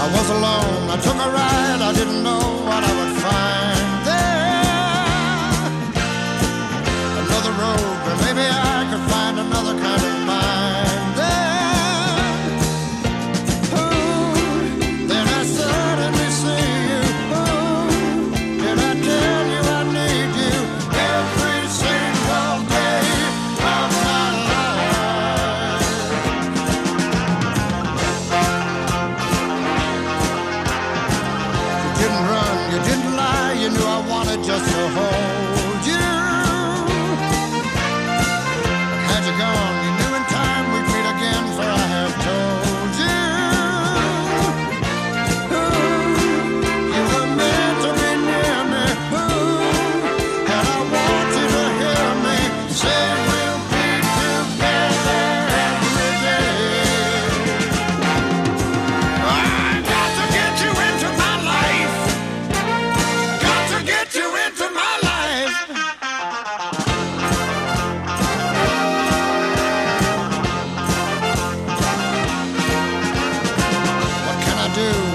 I was alone, I took a ride, I didn't know what I would find there. Another road where maybe I could find another kind of mind there. Ooh, then I suddenly see you. Ooh, did I tell you I need you every single day of my life? You didn't run, you didn't lie, you knew I wanted just to hold you. Had you gone, you knew in time we'd meet again, for I have told you. Ooh, you were meant to be near me. Ooh, and I want you to hear me say we'll be together every day. I got to get you into my life. Got to get you into my life. What can I do?